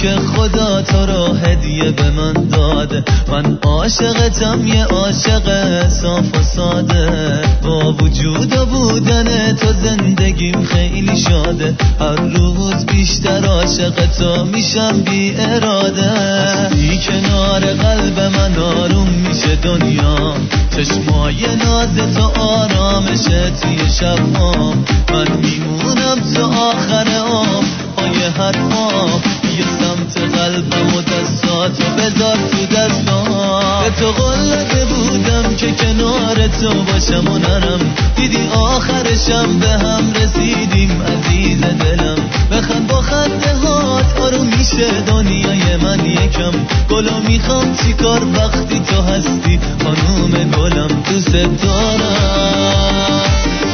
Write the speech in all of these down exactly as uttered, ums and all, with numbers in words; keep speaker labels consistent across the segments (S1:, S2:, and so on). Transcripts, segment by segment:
S1: که خدا تو رو هدیه به من داده. من عاشقتم، یه عاشق صاف و ساده. با وجود و بودن تو زندگیم خیلی شاده. هر روز بیشتر عاشق تو میشم بی اراده. بی کنار قلب من آروم میشه دنیا. چشمای ناز تو آرامشه توی شبام. من میمونم تا آخر عمر پای حرفام. یه سمت قلبم و دستاتو بذار تو دستام. به تو قول داده بودم که کنار تو باشم و نرم. دیدی آخرشم به هم رسیدیم عزیز دلم. بخند با خنده هات آروم میشه دنیای من یکم. گلا میخوام چیکار وقتی تو هستی خانوم گلم. دوست دارم،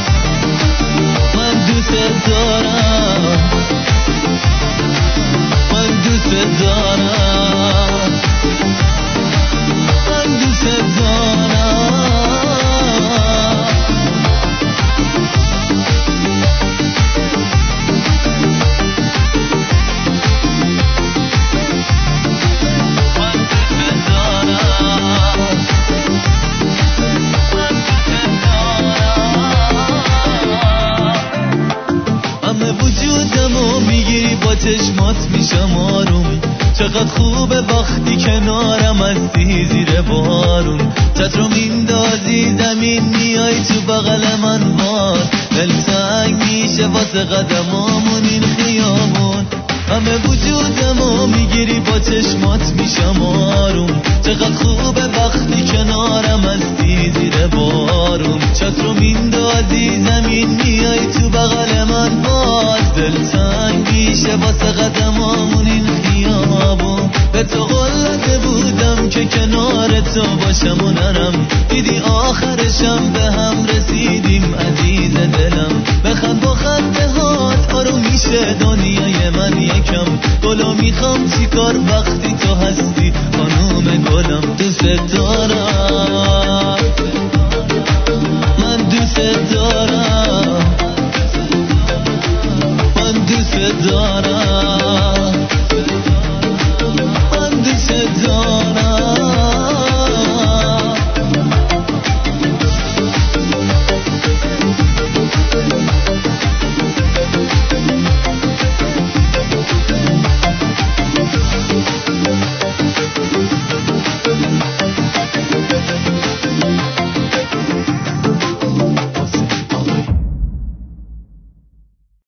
S1: من دوست دارم، من دوست دارم، من دوست دارم. چشمات میشم آروم. چقدر خوبه وقتی کنارم هستی زیر بارون. چترو میندازی زمین میای تو بغل من باز. دل تنگ میشه واسه قدمامون این خیابون. همه وجودمو میگیری با چشمات میشم آروم. چقدر خوبه وقتی کنارم هستی زیر بارون. چترو میندازی زمین میای تو بغل من باز. دل تنگ میشه واسه قدمامون این خیابون. به تو قول داده بودم که کنار تو باشم و نرم. دیدی آخرشم به هم رسیدیم عزیز